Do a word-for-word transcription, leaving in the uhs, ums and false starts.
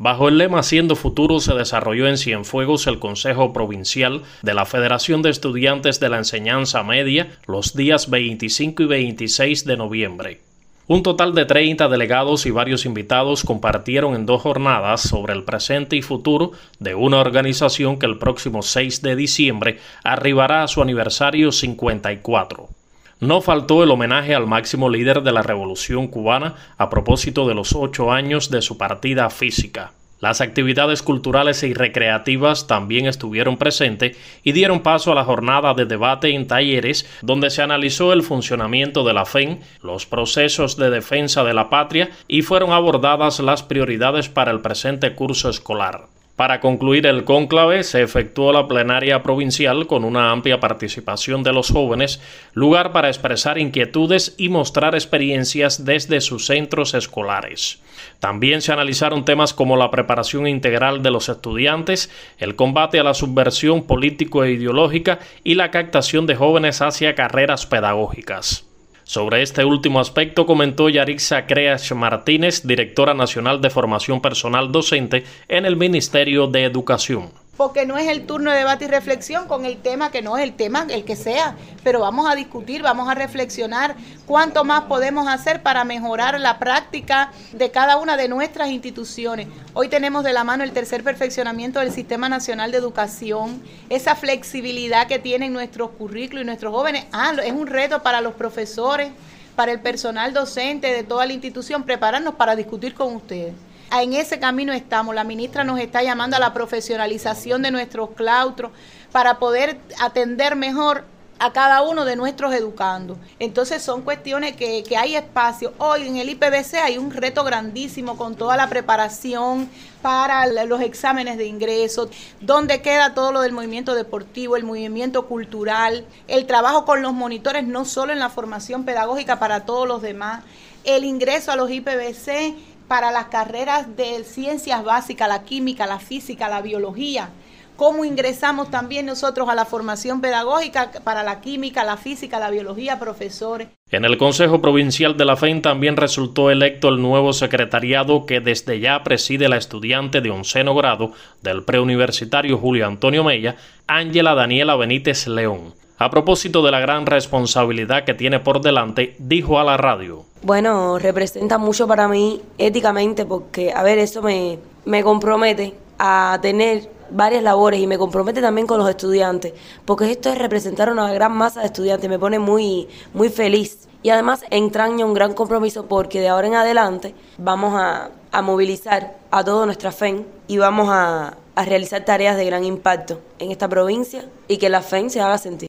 Bajo el lema Haciendo Futuro se desarrolló en Cienfuegos el Consejo Provincial de la Federación de Estudiantes de la Enseñanza Media los días veinticinco y veintiséis de noviembre. Un total de treinta delegados y varios invitados compartieron en dos jornadas sobre el presente y futuro de una organización que el próximo seis de diciembre arribará a su aniversario cincuenta y cuatro. No faltó el homenaje al máximo líder de la Revolución Cubana a propósito de los ocho años de su partida física. Las actividades culturales y recreativas también estuvieron presentes y dieron paso a la jornada de debate en talleres donde se analizó el funcionamiento de la F E N, los procesos de defensa de la patria y fueron abordadas las prioridades para el presente curso escolar. Para concluir el cónclave se efectuó la plenaria provincial con una amplia participación de los jóvenes, lugar para expresar inquietudes y mostrar experiencias desde sus centros escolares. También se analizaron temas como la preparación integral de los estudiantes, el combate a la subversión político e ideológica y la captación de jóvenes hacia carreras pedagógicas. Sobre este último aspecto comentó Yarixa Creas Martínez, directora nacional de formación personal docente en el Ministerio de Educación. Porque no es el turno de debate y reflexión con el tema que no es el tema, el que sea, pero vamos a discutir, vamos a reflexionar cuánto más podemos hacer para mejorar la práctica de cada una de nuestras instituciones. Hoy tenemos de la mano el tercer perfeccionamiento del Sistema Nacional de Educación, esa flexibilidad que tienen nuestros currículos y nuestros jóvenes. Ah, es un reto para los profesores, para el personal docente de toda la institución, prepararnos para discutir con ustedes. En ese camino estamos. La ministra nos está llamando a la profesionalización de nuestros claustros para poder atender mejor a cada uno de nuestros educandos. Entonces son cuestiones que, que hay espacio. Hoy en el I P B C hay un reto grandísimo con toda la preparación para los exámenes de ingreso, donde queda todo lo del movimiento deportivo, el movimiento cultural, el trabajo con los monitores, no solo en la formación pedagógica para todos los demás, el ingreso a los I P B C para las carreras de ciencias básicas, la química, la física, la biología. Cómo ingresamos también nosotros a la formación pedagógica para la química, la física, la biología, profesores. En el Consejo Provincial de la F E N también resultó electo el nuevo secretariado que desde ya preside la estudiante de onceno grado del preuniversitario Julio Antonio Mella, Ángela Daniela Benítez León. A propósito de la gran responsabilidad que tiene por delante, dijo a la radio. Bueno, representa mucho para mí éticamente porque, a ver, eso me, me compromete a tener varias labores y me compromete también con los estudiantes, porque esto es representar a una gran masa de estudiantes, me pone muy, muy feliz y además entraña un gran compromiso porque de ahora en adelante vamos a, a movilizar a toda nuestra F E N y vamos a, a realizar tareas de gran impacto en esta provincia y que la F E N se haga sentir.